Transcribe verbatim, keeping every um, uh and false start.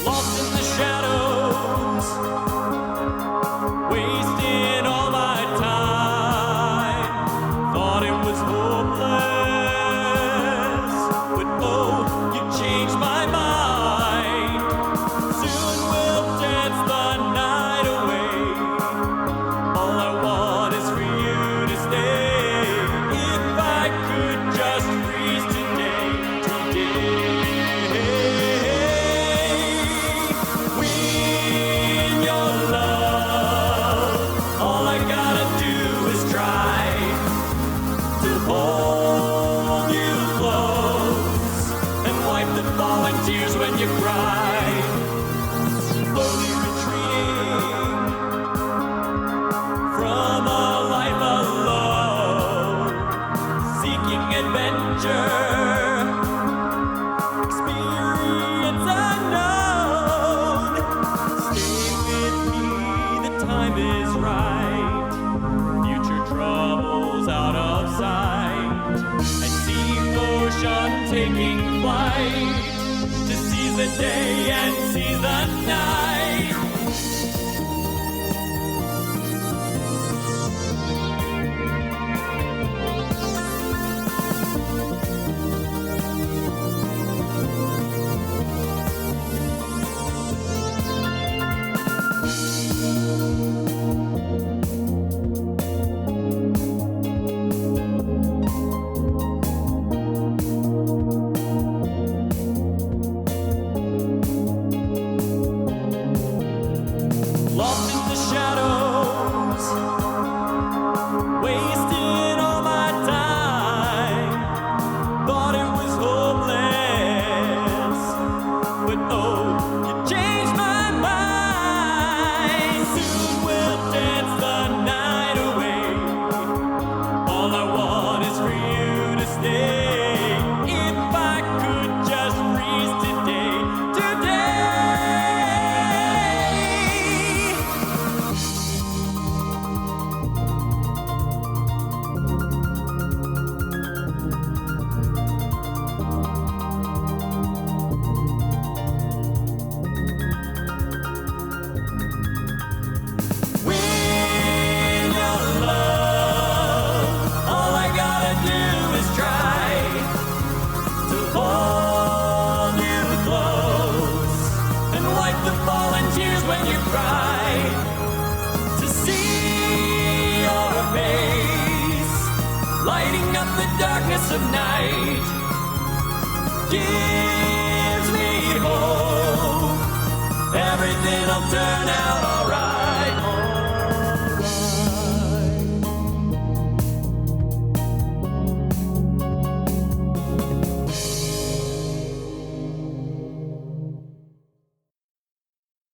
lost in the shadows, wasting all my time. Thought it was hopeless, but oh, you changed my mind. Soon we'll dance the night away. All I want is for you to stay. If I could just freeze today, today. Win your love. All I gotta do is try to hold you close and wipe the fallen tears when you cry. Slowly retreating from a life alone, seeking adventure, experience unknown. Stay with me, the time is right. Future troubles out of sight. I see motion taking flight to seize the day and seize the night. Lost in the shadows, wasting all my time. Thought it was hopeless, but oh, you changed my mind. Soon we'll dance the night away. All I want is for you to stay. If I could just freeze today, today. Win your love. All I gotta do is try to hold you close and wipe the fallen tears when you cry. To see your face lighting up the darkness of night gives me hope. Everything'll turn out